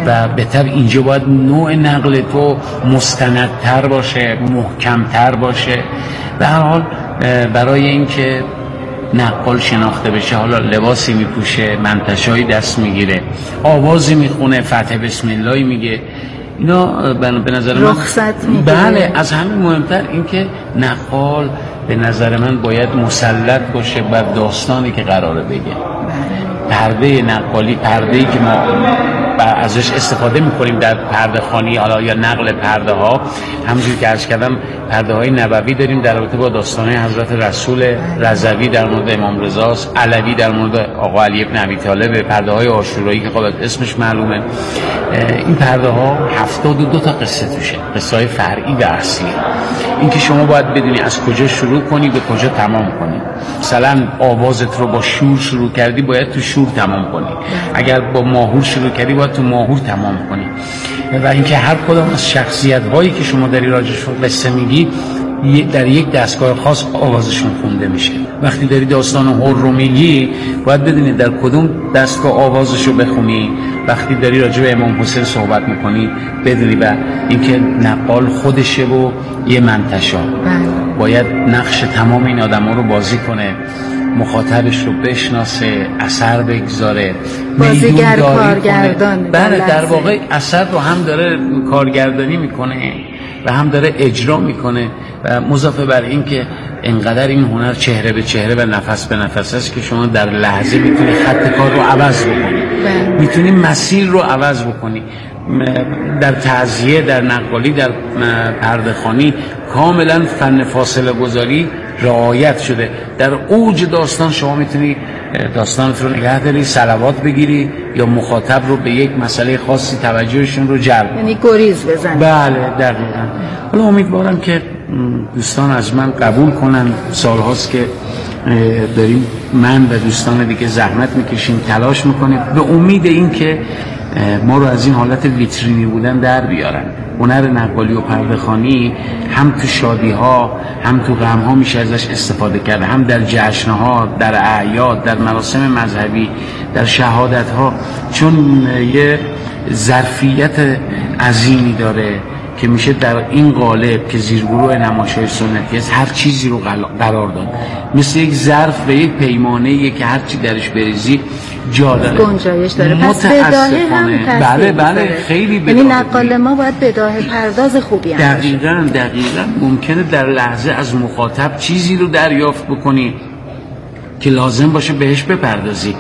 و بهتر اینجا باید نوع نقل تو مستندتر باشه، محکمتر باشه. به هر حال برای اینکه نقال شناخته بشه، حالا لباسی میپوشه، منتشایی دست میگیره، آوازی میخونه، فتح بسم الله میگه، اینا به نظر من رخصت میگیره. بله، از همین مهمتر اینکه نقال به نظر من باید مسلط باشه بر داستانی که قراره بگه. پرده نقالی، پرده‌ای که ما ازش استفاده میکنیم در پرده خوانی، حالا یا نقل پرده ها، همونجوری که عرض کردم پرده های نبوی داریم در رابطه با داستان حضرت رسول، رضوی در مورد امام رضا، علوی در مورد آقا علی ابن ابی طالب، پرده های عاشورایی که خب اسمش معلومه. این پرده ها 72 تا قصه توشه، قصه های فرعی و اصلی. این که شما باید بدونی از کجا شروع کنی به کجا تمام کنی. مثلا آوازت رو با شور شروع کردی، باید تو شور تمام کنی. اگر با ماهور شروع کردی، باید تو ماهور تمام کنی. و اینکه هر کدام از شخصیت هایی که شما داری راجعشون قصه میگی در یک دستگاه خاص آوازشون خونده میشه. وقتی داری داستان هور رو میگی، باید بدونی در کدوم دستگاه آوازشو بخونی. وقتی داری راجع به امام حسین صحبت میکنی، بدونی و اینکه نقال خودشه و یه منتشا باید نقش تمام این آدما رو بازی کنه، مخاطبش رو بشناسه، اثر بگذاره، بازیگر کارگردان. بله، در واقع اثر رو هم داره کارگردانی میکنه و هم داره اجرا میکنه. و مضافه بر این که انقدر این هنر چهره به چهره و نفس به نفس است که شما در لحظه میتونی خط کار رو عوض بکنی، میتونی مسیر رو عوض بکنی. در تعزیه، در نقالی، در پرده خوانی کاملا فن فاصله گذاری رعایت شده. در اوج داستان شما میتونی داستانت رو نگه داری، صلوات بگیری یا مخاطب رو به یک مسئله خاصی توجهشون رو جلب، یعنی گریز بزنی. بله دقیقاً. حالا امیدوارم که دوستان از من قبول کنن. سالهاست که داریم من و دوستان دیگه زحمت میکشیم، تلاش میکنیم به امید این که ما رو از این حالت ویترینی بودن در بیارن. هنر نقالی و پرده‌خوانی هم تو شادی ها هم تو غم ها میشه ازش استفاده کرد، هم در جشن ها، در اعیاد، در مراسم مذهبی، در شهادت ها، چون یه ظرفیت عظیمی داره که میشه در این قالب که زیرگروه نمایش‌های سنتی است هر چیزی رو قرار داد. مثل یک ظرف و یک پیمانه‌ای که هر چی درش بریزی جا داره، گنجایش داره. پس بداهه هم تاثیر بله خیلی بداهه. یعنی نقال ما باید بداهه پرداز خوبی هم دقیقاً ممکنه در لحظه از مخاطب چیزی رو دریافت بکنی که لازم باشه بهش بپردازی.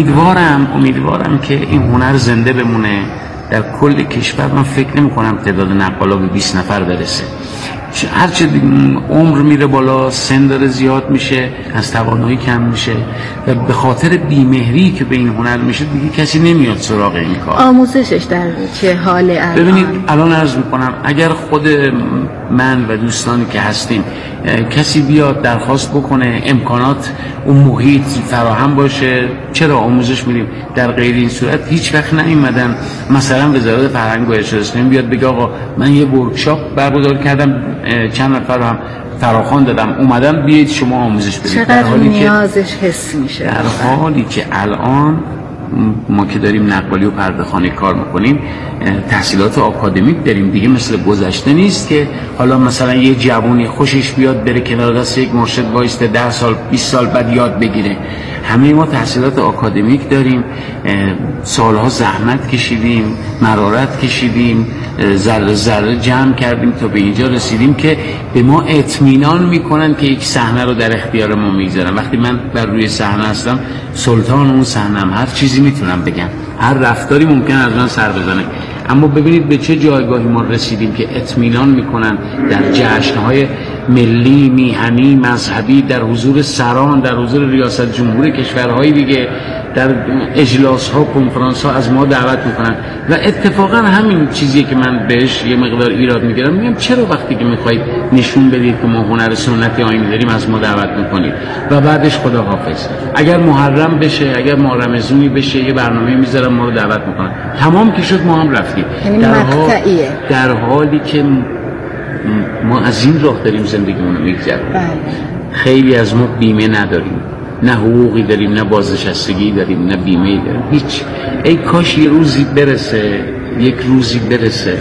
امیدوارم که این هنر زنده بمونه در کل کشور. من فکر نمی کنم تعداد نقالا به 20 نفر برسه. هرچه عمر میره بالا، سن داره زیاد میشه، از توانایی کم میشه و به خاطر بیمهری که به این هنر میشه دیگه کسی نمیاد سراغ این کار. آموزشش در چه حاله الان؟ ببینید الان عرض میکنم اگر خود من و دوستانی که هستیم کسی بیاد درخواست بکنه، امکانات اون محیط فراهم باشه، چرا آموزش میدیم. در غیر این صورت هیچ وقت نیومدن مثلا وزارت فرهنگ و ارشاد اسلامی بیاد بگه آقا من یه ورکشاپ برگزار کردم، چند نفر هم فراخوان دادم، اومدم بیایید شما آموزش بدید. چقدر نیازش حس میشه. در حالی که الان ما که داریم نقالی و پرده‌خوانی کار میکنیم تحصیلات آکادمیک داریم دیگه، مثل گذشته نیست که حالا مثلا یه جوونی خوشش بیاد بره کنار دست یک مرشد وایسته 10 سال 20 سال بعد یاد بگیره. همه ما تحصیلات آکادمیک داریم، سالها زحمت کشیدیم، مرارت کشیدیم، ذره ذره جمع کردیم تا به اینجا رسیدیم که به ما اطمینان میکنن که یک صحنه رو در اختیار ما میذارن. وقتی من بر روی صحنه هستم سلطان اون صحنه‌ام، هر چیزی میتونم بگم، هر رفتاری ممکن از من سر بزنه. اما ببینید به چه جایگاهی ما رسیدیم که اطمینان میکنن در جشن‌های ملی، میهنی، مذهبی، در حضور سران، در حضور ریاست جمهور کشورهای دیگه، در اجلاس‌ها، کنفرانس‌ها از ما دعوت میکنن. و اتفاقا همین چیزیه که من بهش یه مقدار ایراد میگیرم، میگم چرا وقتی که میخواید نشون بدید که ما هنر سنتی آیین داریم از ما دعوت میکنید و بعدش خداحافظ. اگر محرم بشه، اگر ماه رمضانی بشه، یه برنامه میذارم ما رو دعوت میکنن، تمام که شد ما هم رفتیم. در حالی که ما از این راه داریم زندگیمون رو میگذرونیم. خیلی از ما بیمه نداریم، نه حقوقی داریم، نه بازنشستگی داریم، نه بیمه‌ای داریم، هیچ. ای کاش یه روزی برسه یک روزی برسه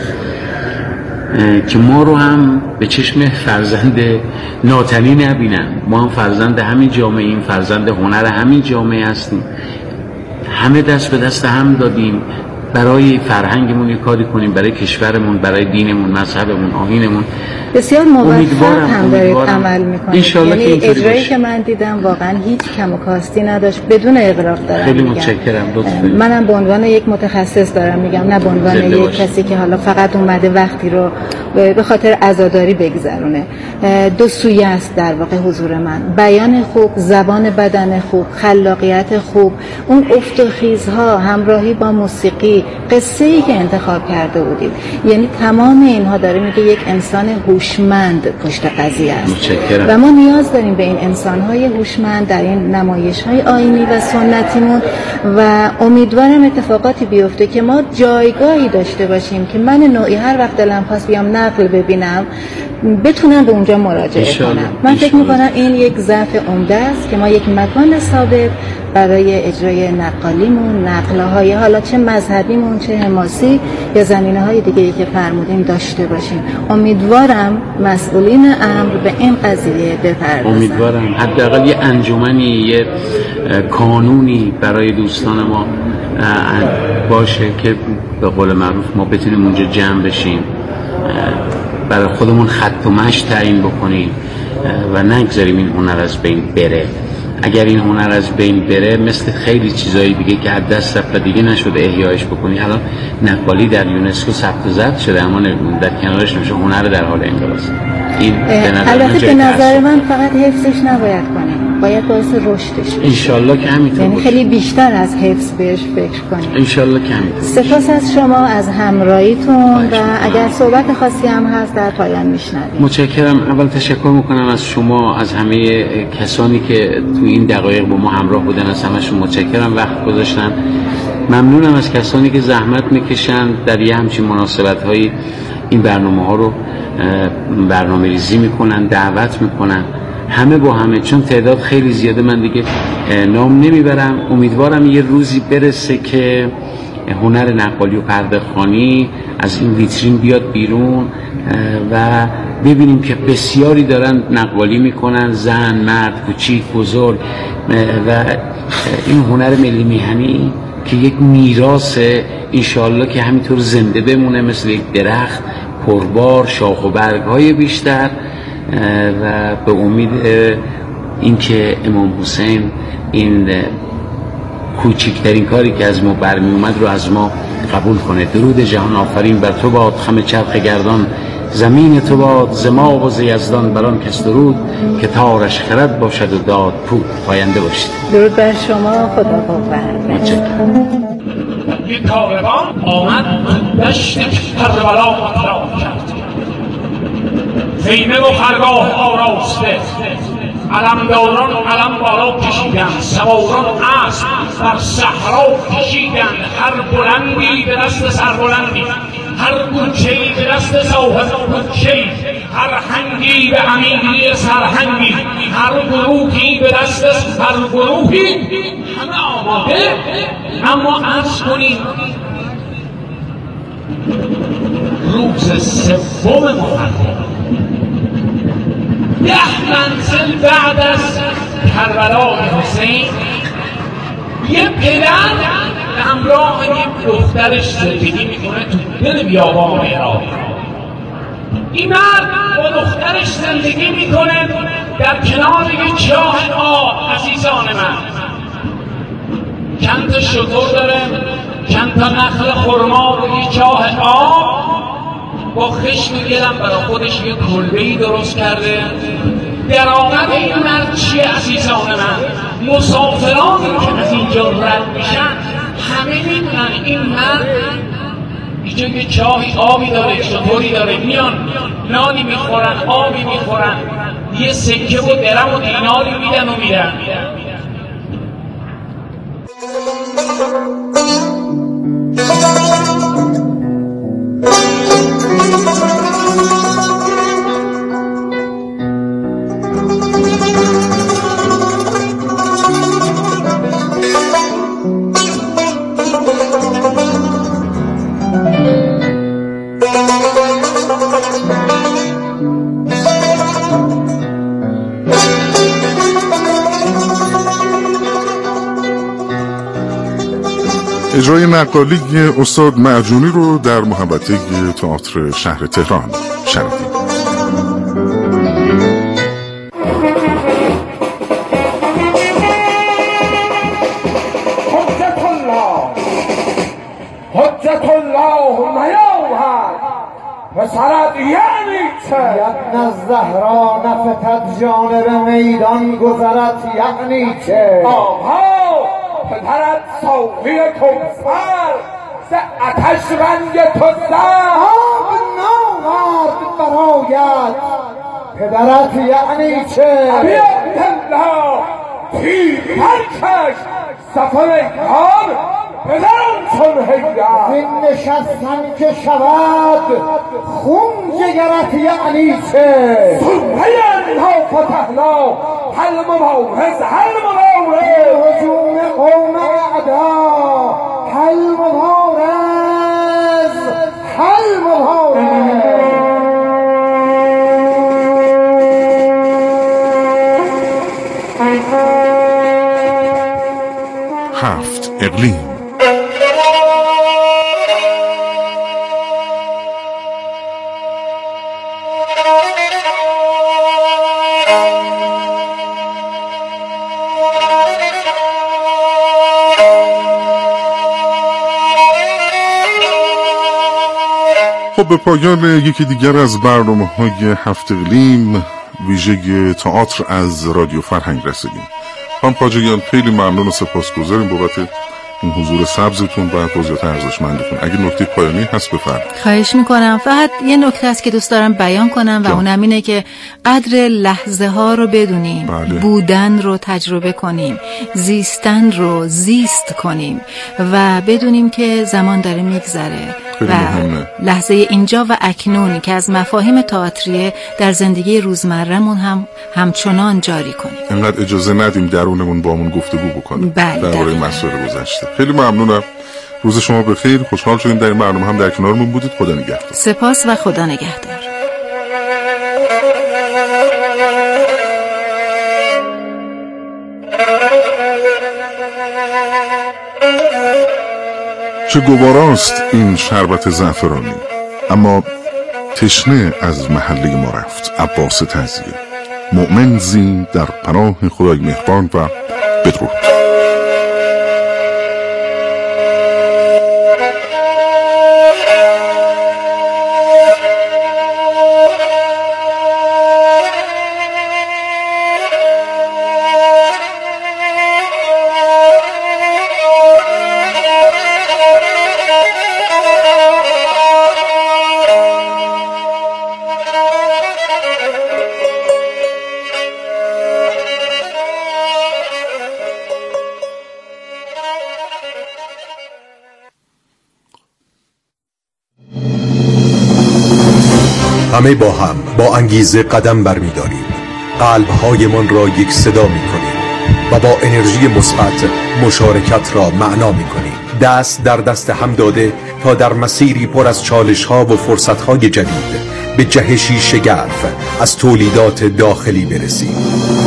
که ما رو هم به چشم فرزند ناتنی نبینن، ما هم فرزند همین جامعه ایم، فرزند هنر همین جامعه هستیم، همه دست به دست هم دادیم برای فرهنگمون یه کاری کنیم، برای کشورمون، برای دینمون، مذهبمون، آیینمون. بسیار موفق هم دارید عمل میکنید. یعنی اجرایی که من دیدم واقعا هیچ کم و کاستی نداشت، بدون اغراق دارم خیلی متشکرم. منم به عنوان یک متخصص دارم میگم، نه به عنوان یک کسی که حالا فقط اومده وقتی رو به خاطر عزاداری بگذرونه. دو سویه است در واقع حضور من، بیان خوب، زبان بدن خوب، خلاقیت خوب، اون افت و خیزها، همراهی با موسیقی، قصه‌ای که انتخاب کرده بودید، یعنی تمام اینها داره میگه یک انسان هوشمند پشت قضیه است. متشکرم. و ما نیاز داریم به این انسان‌های هوشمند در این نمایش‌های آیینی و سنتیمون و امیدوارم اتفاقاتی بیفته که ما جایگاهی داشته باشیم که من نوعی هر وقت دلم خواست بیام نقل ببینم بتونم به اونجا مراجعه کنم. من فکر می‌کنم این یک ضعف عمده است که ما یک مکان ثابت برای اجرای نقالیمون، نقل‌های حالا چه مذهبیمون، چه حماسی یا زمینه‌های دیگه‌ای که فرمودیم داشته باشیم. امیدوارم مسئولین امر به این قضیه بپردازن. امیدوارم حداقل یه انجمنی، یه کانونی برای دوستان ما باشه که به قول معروف ما بتونیم اونجا جمع بشیم، برای خودمون خط و مشی تعیین بکنیم و نگذاریم این هنر از بین بره. اگر این هنر از بین بره مثل خیلی چیزایی دیگه که از دست رفت و دیگه نشده احیایش بکنی، الان نقالی در یونسکو ثبت و ضبط شده اما در کنارش نمیشه هنر در حال انقراض. این البته به نظر من فقط حفظش نباید کنیم، باید باعث رشدش بشه. انشالله که همینطور یعنی خیلی بیشتر از حفظ بهش فکر کنیم. انشالله که همینطور. سپاس از شما، از همراهیتون و اگر صحبت خاصی هم هست در پایان میشنویم. متشکرم. اول تشکر میکنم از شما، از همه کسانی که تو این دقایق با ما همراه بودن، از همشون متشکرم، وقت گذاشتن. ممنونم از کسانی که زحمت میکشن در یه همچین مناسبت‌هایی این برنامه ها رو برنامه ریزی میکنن، دعوت میکنن، همه با همه، چون تعداد خیلی زیاده من دیگه نام نمیبرم. امیدوارم یه روزی برسه که هنر نقالی و پرده‌خوانی از این ویترین بیاد بیرون و ببینیم که بسیاری دارن نقالی میکنن، زن، مرد، کوچیک، بزرگ، و این هنر ملی میهنی که یک میراث انشالله که همینطور زنده بمونه، مثل یک درخت پربار، شاخ و برگ‌های بیشتر، و به امید اینکه امام حسین این کوچکترین کاری که از ما برمی اومد رو از ما قبول کنه. درود جهان آفرین بر تو باد، خم چرخ گردان زمین تو باد، زما و ز یزدان بران کس درود که تارش خرد باشد و داد پود. پاینده باشید. درود بر شما، خدا قوت. متشکرم. یک کاروان آمد دشت کربلا مطرح کرد، خیمه و خرگاه آراسته، علمداران علم بالا کشیدند، سواران اسب بر صحرا کشیدند، هر بلندی به دست سربلندی، هر گوچه‌ای به دست صاحب گوچه‌ای، هر هنگی به امیری سرهنگی، هر گروهی به دست هر گروهی، همه آماده. اما عرض کنید روز سوم محرم 10 منزل بعد از کربلای حسین، یه پدر به همراه یک دخترش زندگی میکنه تو دل بیابان عراق. این مرد با دخترش زندگی میکنه در کنار یک چاه آب. عزیزان من، چند تا شتر داره، چند تا نخل خرما و یک چاه آب. با خشم گلم برای خودش یک کلبه‌ای درست کرده. درآمد این مرد چیه عزیزان من؟ مسافرانی که از اینجا رد میشن همه میدونن این مرد اینجا یه چاهی آبی داره، شتری داره، میان نانی میخورن، آبی میخورن، یه سکه و درم و دیناری میدن و میرن. اجرای نقالی استاد معجونی رو در محوطه تئاتر شهر تهران شنیدید. حجت الله نیامد پسرت یعنی چه؟ یبن الزهرا نفتت جانب میدان گذرت یعنی چه؟ آها پدرت ساقی کوثر ز آتش رنگ تو زد آب ناورد برایت پدرت یعنی چه؟ ابی عبدالله تیر برکش صفا میدان پدرم چون هیدر این نشستن که شود خون جگرت یعنی چه؟ سلطه انها فتحنا حل مبارز حل مبارز هجوم قوم اعدا حل مبارز حل مبارز. هفت اقلیم. خب به پایان یکی دیگر از برنامه‌های هفت اقلیم ویژه تئاتر از رادیو فرهنگ رسیدیم. خانم پاجیان خیلی ممنون و سپاسگزاریم بابت این حضور سبزتون و توضیحات ارزشمندتون. اگه نکته پایانی هست بفرمایید. خواهش میکنم. فقط یه نکته هست که دوست دارم بیان کنم و اونم اینه که قدر لحظه ها رو بدونیم. بله. بودن رو تجربه کنیم، زیستن رو زیست کنیم و بدونیم که زمان داره میگذره و لحظه اینجا و اکنون که از مفاهیم تئاتریه در زندگی روزمره‌مون هم همچنان جاری کنیم. انقدر اجازه ندیم درونمون بامون گفتگو بکنیم درباره مسائل گذشته. خیلی ممنونم. روز شما بخیر. خوشحال شدیم در این برنامه هم در کنارمون بودید. خدا نگهدار. سپاس و خدا نگهدار. چه گواراست این شربت زعفرانی، اما تشنه از محله ما رفت. عباس تعزیه. مؤمن زی در پناه خدای مهربان و بدرود. همه با هم با انگیزه قدم برمی‌داریم، قلب‌هایمان را یک صدا می‌کنیم و با انرژی مثبت مشارکت را معنا می‌کنیم. دست در دست هم داده تا در مسیری پر از چالش‌ها و فرصت‌های جدید به جهشی شگرف از تولیدات داخلی برسیم.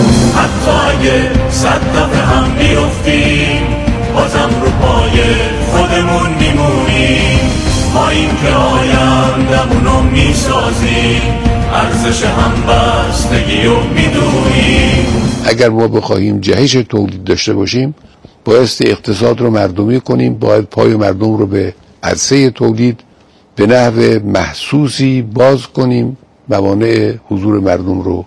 حتی اگه 100 دفعه هم بیفتیم بازم رو پای خودمون میمونیم. ما این که آیندمونو میسازیم، ارزش همبستگی رو میدونیم. اگر ما بخواهیم جهش تولید داشته باشیم بایستی اقتصاد رو مردمی کنیم، باید پای مردم رو به عرصه تولید به نحو محسوسی باز کنیم، موانع حضور مردم رو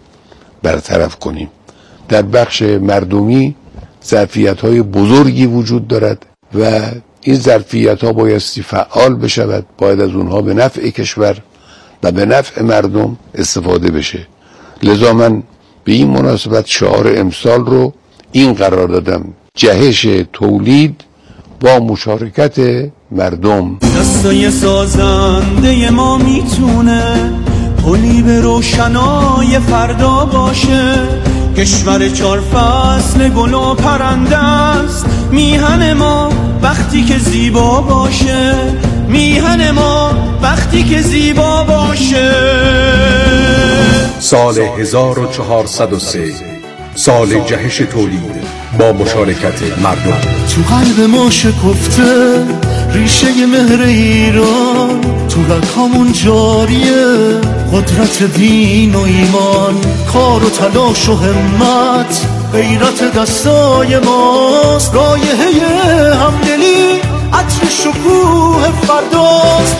برطرف کنیم. در بخش مردمی ظرفیت‌های بزرگی وجود دارد و این ظرفیت‌ها بایستی فعال بشود، باید از اونها به نفع کشور و به نفع مردم استفاده بشه. لذا من به این مناسبت شعار امسال رو این قرار دادم: جهش تولید با مشارکت مردم. دستای سازنده ما میتونه پلی به روشنای فردا باشه. کشور 4 فصل گل و پرنده است، میهن ما وقتی که زیبا باشه، میهن ما وقتی که زیبا باشه. سال 1403 سال جهش تولید با مشارکت مردم. تو قلب ما شکفته ریشه مهر ایران، تو رگامون جاریه قدرت دین و ایمان، کار و تلاش و همت غیرت دستای ماست، رایحه همدلی عطر شکوه فرداست.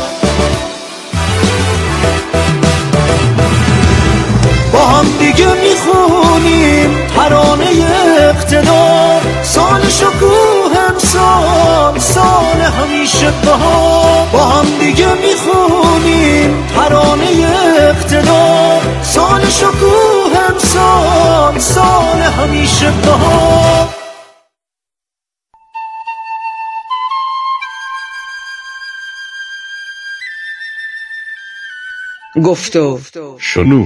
با هم دیگه میخونیم ترانه اقتدار، سال شکوه امسال سال همیشه بهار. با هم دیگه میخونیم ترانه اقتدار، سال شکوه امسال سال همیشه بهار. گفتو شنود.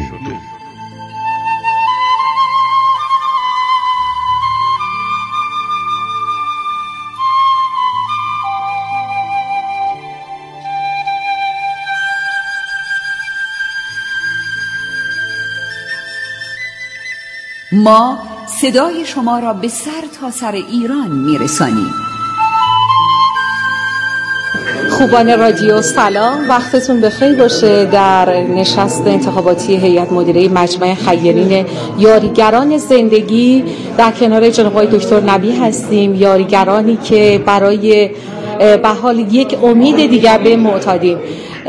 ما صدای شما را به سر تا سر ایران میرسانیم. خوبان رادیو سلام، وقتتون بخیر باشه. در نشست انتخاباتی هیئت مدیره مجمع خیرین یاریگران زندگی در کنار جناب آقای دکتر نبی هستیم، یاریگرانی که برای به حال یک امید دیگر به معتادین.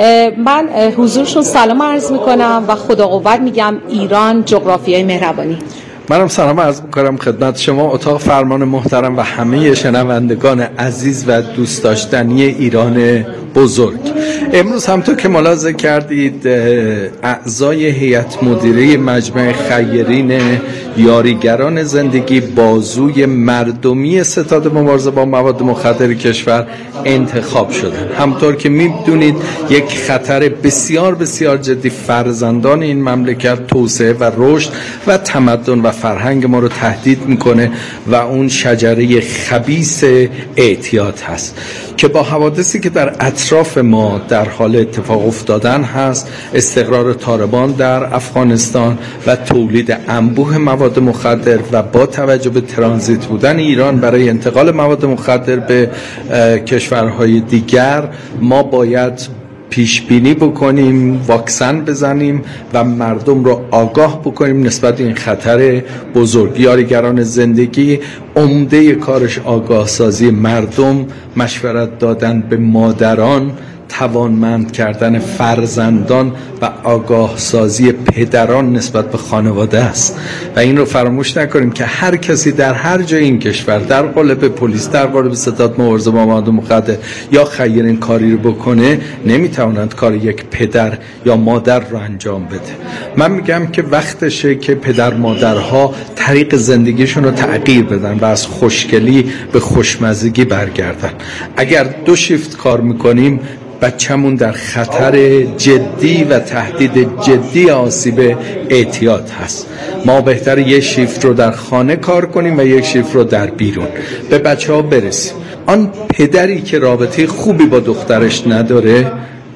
من حضورشون سلام عرض میکنم و خدا قوت میگم ایران جغرافیای مهربانی. منم سلام عرض میکنم خدمت شما، اتاق فرمان محترم و همه شنوندگان عزیز و دوست داشتنی ایران بزرگ. امروز همونطور که ملاحظه کردید اعضای هیئت مدیره مجمع خیرین یاریگران زندگی بازوی مردمی ستاد مبارزه با مواد مخدر کشور انتخاب شدن. همونطور که میدونید یک خطر بسیار بسیار جدی فرزندان این مملکت، توسعه و رشد و تمدن و فرهنگ ما رو تهدید میکنه و اون شجره خبیث اعتیاد هست که با حوادثی که در اطراف ما در حال اتفاق افتادن هست، استقرار طالبان در افغانستان و تولید انبوه مواد مخدر و با توجه به ترانزیت بودن ایران برای انتقال مواد مخدر به کشورهای دیگر، ما باید پیش بینی بکنیم، واکسن بزنیم و مردم رو آگاه بکنیم نسبت به این خطر بزرگ. یاریگران زندگی عمده کارش آگاه سازی مردم، مشورت دادن به مادران، توانمند کردن فرزندان و آگاه سازی پدران نسبت به خانواده است و این رو فراموش نکنیم که هر کسی در هر جای این کشور، در قالب پلیس، در قالب ستاد مبارزه با مواد مخدر یا خیرین کاری رو بکنه، نمیتواند کار یک پدر یا مادر رو انجام بده. من میگم که وقتشه که پدر مادرها طریق زندگیشون رو تغییر بدن و از خوشگلی به خوشمزگی برگردن. اگر 2 شیفت کار میکنیم بچه‌مون در خطر جدی و تهدید جدی آسیب اعتیاد هست. ما بهتر 1 شیفت رو در خانه کار کنیم و 1 شیفت رو در بیرون، به بچه‌ها برسیم. آن پدری که رابطه خوبی با دخترش نداره،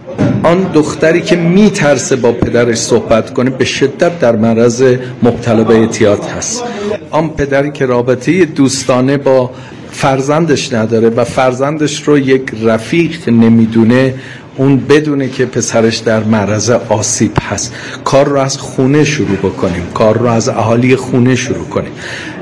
آن دختری که میترسه با پدرش صحبت کنه، به شدت در معرض مبتلا به اعتیاد هست. آن پدری که رابطه دوستانه با فرزندش نداره و فرزندش رو یک رفیق نمیدونه، اون بدونه که پسرش در معرض آسیب هست. کار رو از خونه شروع بکنیم، کار رو از اهالی خونه شروع کنیم.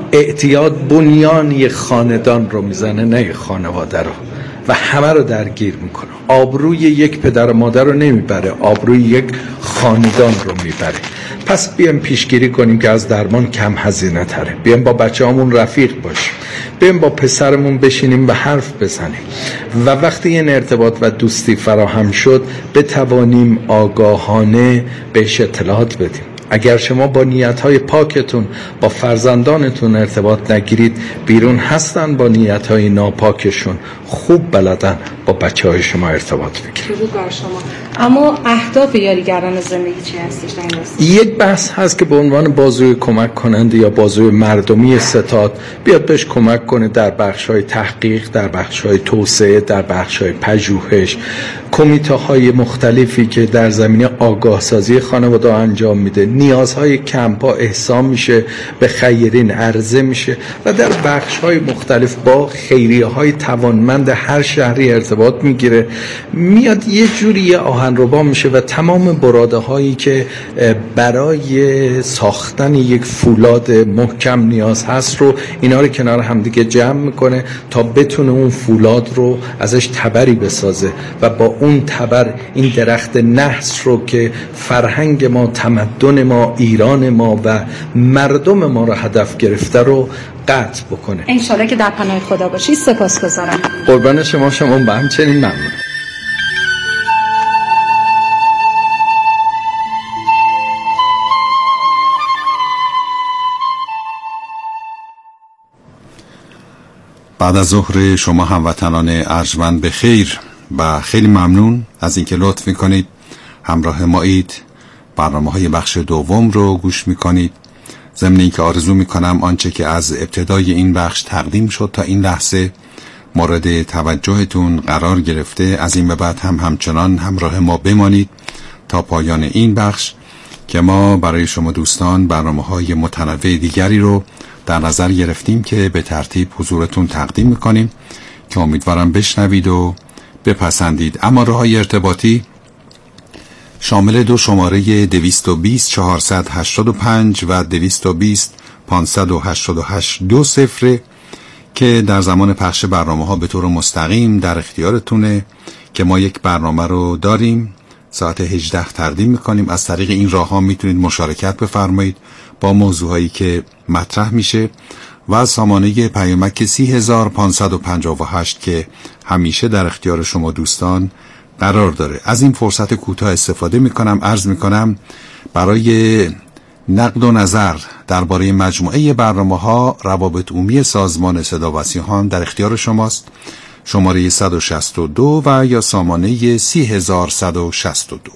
اعتیاد بنیان یک خاندان رو میزنه، نه یک خانواده رو، و همه رو درگیر میکنه. آبروی یک پدر و مادر رو نمیبره، آبروی یک خاندان رو میبره. پس بیایم پیشگیری کنیم که از درمان کم هزینه تره. بیایم با بچه‌هامون رفیق باشیم، بیایم با پسرمون بشینیم و حرف بزنیم و وقتی این ارتباط و دوستی فراهم شد بتوانیم آگاهانه بهش اطلاعات بدیم. اگر شما با نیت‌های پاکتون با فرزندانتون ارتباط نگیرید، بیرون هستن با نیت‌های ناپاکشون، خوب بلدن با بچه‌های شما ارتباط بگیره. درود بر شما. اما اهداف یاریگران زندگی چی هستش در این راستا؟ یک بحث هست که به عنوان بازوی کمک کننده یا بازوی مردمی ستاد بیاد بهش کمک کنه در بخش‌های تحقیق، در بخش‌های توسعه، در بخش‌های پژوهش، کمیته‌های مختلفی که در زمینه آگاه سازی خانواده انجام میده، نیازهای کمپ‌ها احسان میشه، به خیرین عرضه میشه و در بخش‌های مختلف با خیریه‌های توانمند هر شهری ارتباط میگیره، میاد یه جوری آهنربا میشه و تمام براده‌هایی که برای ساختن یک فولاد محکم نیاز هست رو اینا رو کنار همدیگه جمع میکنه تا بتونه اون فولاد رو ازش تبری بسازه و با اون تبر این درخت نحس رو که فرهنگ ما، تمدن ما، ایران ما و مردم ما رو هدف گرفته رو قطع بکنه. انشالله که در پناه خدا باشی. سپاسگزارم. قربان شما به همچنین ممنون. بعد از ظهر شما هموطنان ارجمند به خیر و خیلی ممنون از اینکه لطف میکنید همراه مایید، برنامه‌های بخش دوم رو گوش میکنید. ضمن اینکه آرزو میکنم آنچه که از ابتدای این بخش تقدیم شد تا این لحظه مورد توجهتون قرار گرفته، از این به بعد هم همچنان همراه ما بمانید تا پایان این بخش که ما برای شما دوستان برنامه‌های متنوع دیگری رو در نظر گرفتیم که به ترتیب حضورتون تقدیم میکنیم که امیدوارم بشنوید و بپسندید. اما راه‌های ارتباطی شامل 2 شماره 220 485 و 220 588 20 که در زمان پخش برنامه‌ها به طور مستقیم در اختیارتونه که ما یک برنامه رو داریم ساعت 18 تقدیم میکنیم. از طریق این راه‌ها میتونید مشارکت بفرمایید با موضوعایی که مطرح میشه و سامانه پیامک 30558 که همیشه در اختیار شما دوستان قرار داره. از این فرصت کوتاه استفاده میکنم، عرض میکنم برای نقد و نظر درباره مجموعه برنامه‌ها روابط عمومی سازمان صدا و سیمان در اختیار شماست. شماره 162 و یا سامانه 3162.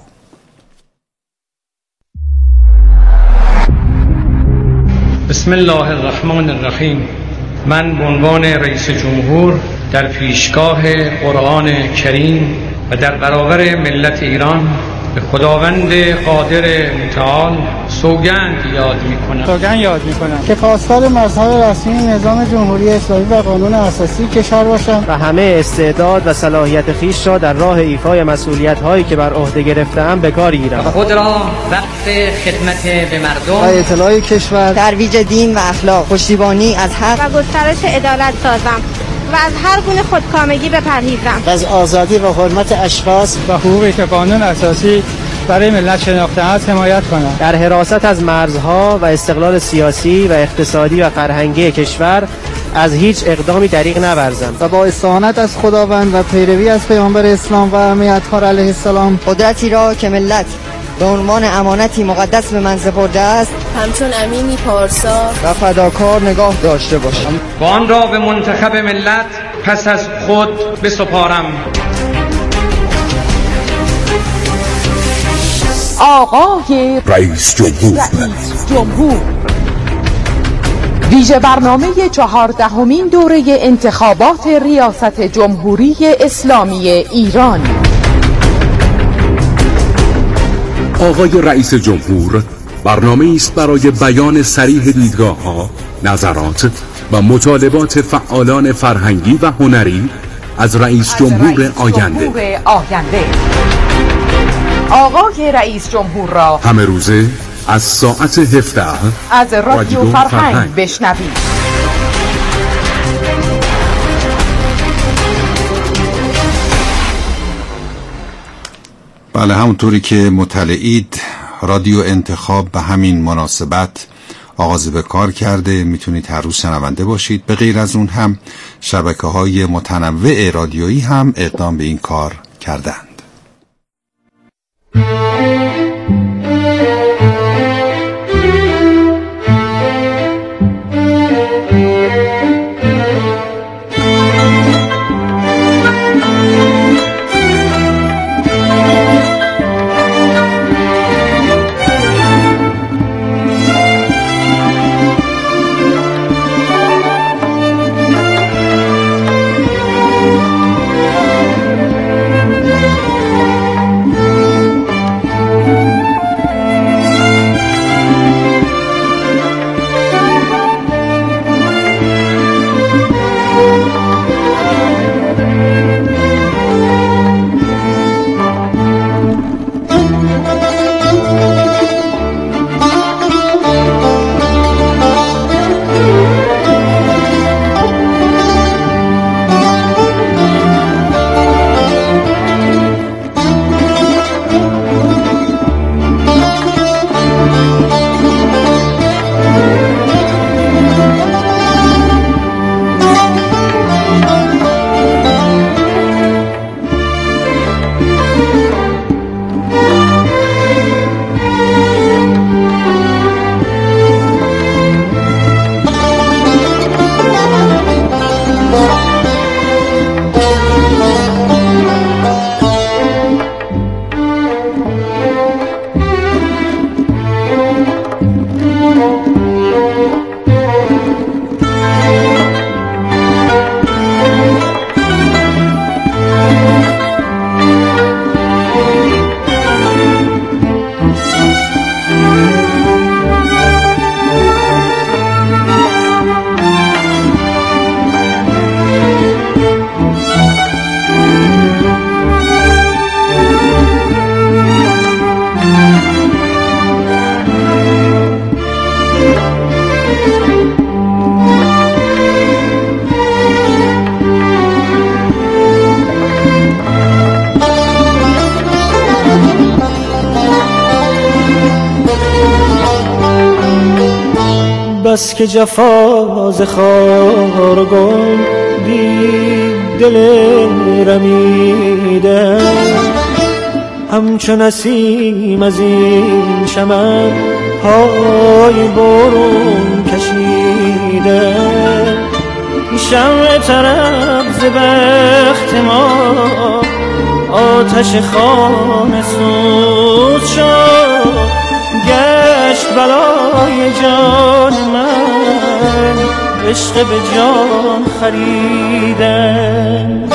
بسم الله الرحمن الرحیم. من به عنوان رئیس جمهور در پیشگاه قرآن کریم و در برابر ملت ایران به خداوند قادر متعال سوگند یاد میکنم که پاسدار مذهب رسمی نظام جمهوری اسلامی و قانون اساسی کشور باشم و همه استعداد و صلاحیت خویش را در راه ایفای مسئولیت‌هایی که بر عهده گرفته‌ام به کار گیرم. خود را وقف خدمت به مردم و اطلاع کشور، ترویج دین و اخلاق، پشتیبانی از حق و گسترش عدالت سازم و از هر گونه خودکامگی بپرهیزم. از آزادی و حرمت اشخاص و حقوقی که قانون اساسی برای ملت شناخته است حمایت کنم. در حراست از مرزها و استقلال سیاسی و اقتصادی و فرهنگی کشور از هیچ اقدامی دریغ نورزم و با استعانت از خداوند و پیروی از پیامبر اسلام و امیرطاهر علیه السلام قدرتی را که ملت به عنوان امانتی مقدس به من سپرده است همچون امینی پارسا و فداکار نگاه داشته باشم و آن را به منتخب ملت پس از خود بسپارم. آقای رئیس جمهور ویژه برنامه 14مین دوره انتخابات ریاست جمهوری اسلامی ایران. آقای رئیس جمهور برنامه است برای بیان صریح دیدگاه‌ها، نظرات و مطالبات فعالان فرهنگی و هنری از رئیس جمهور آینده. آقای رئیس جمهور را همه روزه از ساعت 17 از رادیو فرهنگ بشنوید. بله، همونطوری که مطلعید رادیو انتخاب به همین مناسبت آغاز به کار کرده. میتونید هر روز شنونده باشید. به غیر از اون هم شبکه‌های متنوع رادیویی هم اقدام به این کار کردند. بس که جفاز خار و گم دید دل رمیده، همچون نسیم از این چمن پای برون کشیده. شمع طرب ز بخت ما آتش خانه سوز شد، گشت بلای جان من عشق به جان خریدن.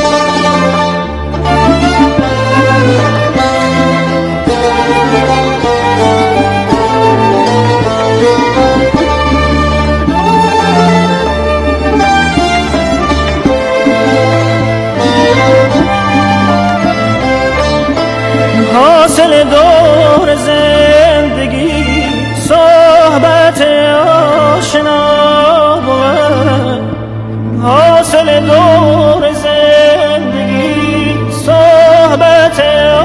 حاصل دور زندگی صحبت آشنا بود، حاصل دور زندگی صحبت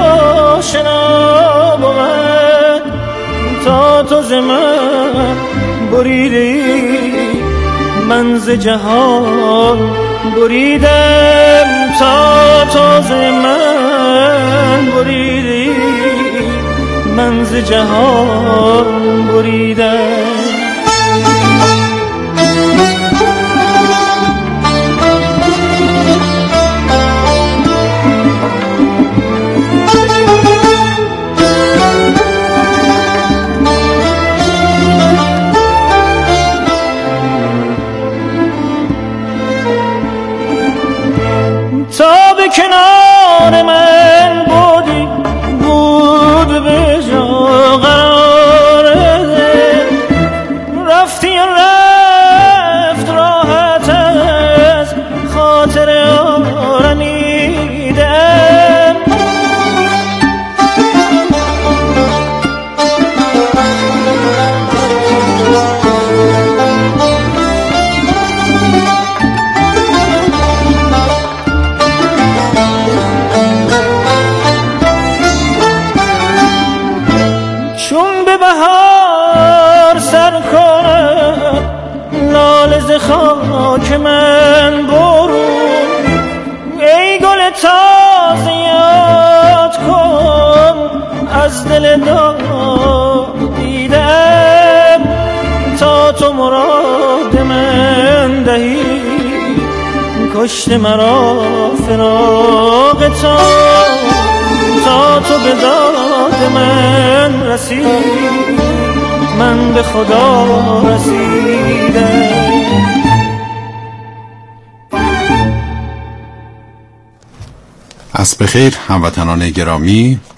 آشنا بود. تا تو ز من بریدی من ز جهان بریدم، تا تو ز من بریدی من ز جهان بریدم. تا به کنار من بودی بود به جا قراره، رفتی رفت راحت از خاطر آرمیدم. چون به بهار سر کنم لاله ز خاک من برون، ای گل تازه یاد کن از دل داد دیدم. تا تو مراد من دهی کشت مرا فراق تا تو به داد من رسید من به خدا رسیدم. عصر بخیر هموطنان گرامی،